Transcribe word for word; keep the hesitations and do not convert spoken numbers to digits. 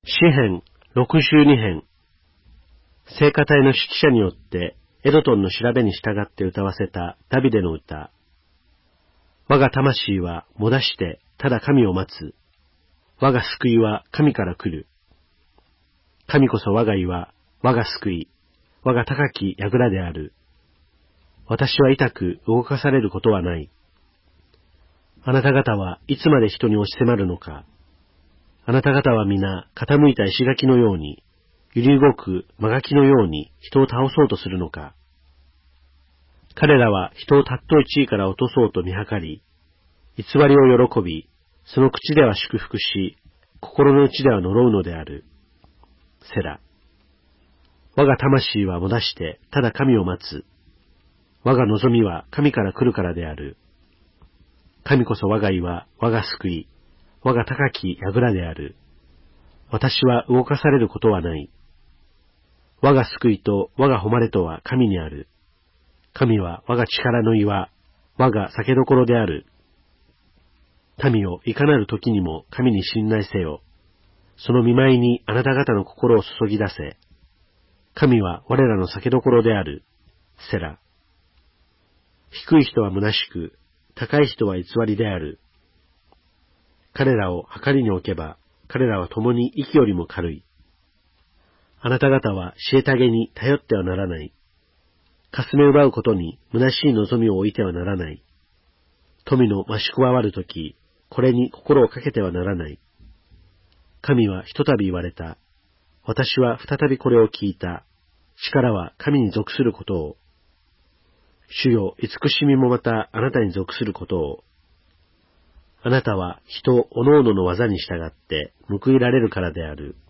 詩編ろくじゅうに編。聖歌隊の指揮者によってエドトンの調べに従って歌わせたダビデの歌。我が魂はもだしてただ神を待つ。我が救いは神から来る。神こそ我が岩、我が救い、我が高き櫓である。私は痛く動かされることはない。あなた方はいつまで人に押し迫るのか。あなた方は皆傾いた石垣のように、揺り動く間垣のように人を倒そうとするのか。彼らは人を尊い地位から落とそうと見計り、偽りを喜び、その口では祝福し、心の内では呪うのである。セラ。我が魂はもだしてただ神を待つ。我が望みは神から来るからである。神こそ我が岩、我が救い、我が高き櫓である。私は動かされることはない。我が救いと我が誉れとは神にある。神は我が力の岩、我が酒どころである。民をいかなる時にも神に信頼せよ。その見舞いにあなた方の心を注ぎ出せ。神は我らの酒どころである。セラ。低い人は虚しく、高い人は偽りである。彼らを計りに置けば、彼らは共に息よりも軽い。あなた方は虐げに頼ってはならない。霞奪うことに虚しい望みを置いてはならない。富の増し加わるとき、これに心をかけてはならない。神はひとたび言われた。私は再びこれを聞いた。力は神に属することを。主よ、慈しみもまたあなたに属することを。あなたは人おのおのの技に従って報いられるからである。